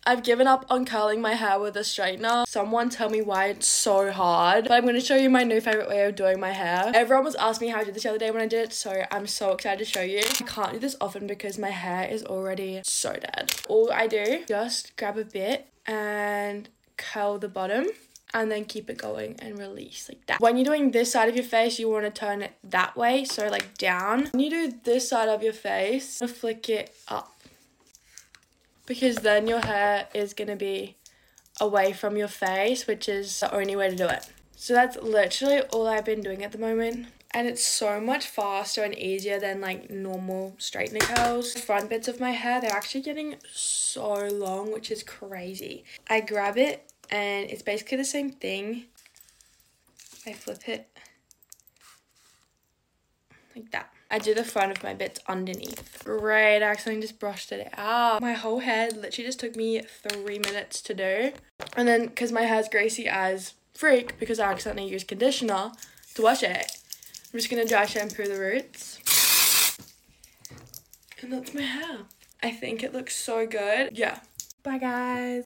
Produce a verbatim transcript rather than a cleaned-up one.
I've given up on curling my hair with a straightener. Someone tell me why it's so hard. But I'm going to show you my new favourite way of doing my hair. Everyone was asking me how I did this the other day when I did it, so I'm so excited to show you. I can't do this often because my hair is already so dead. All I do, just grab a bit and curl the bottom and then keep it going and release like that. When you're doing this side of your face, you want to turn it that way, so like down. When you do this side of your face, flick it up, because then your hair is going to be away from your face, which is the only way to do it. So that's literally all I've been doing at the moment. And it's so much faster and easier than like normal straightener curls. The front bits of my hair, they're actually getting so long, which is crazy. I grab it and it's basically the same thing. I flip it like that. I do the front of my bits underneath. Great, I accidentally just brushed it out. My whole head literally just took me three minutes to do. And then, because my hair's greasy as freak, because I accidentally used conditioner to wash it, I'm just going to dry shampoo the roots. And that's my hair. I think it looks so good. Yeah. Bye, guys.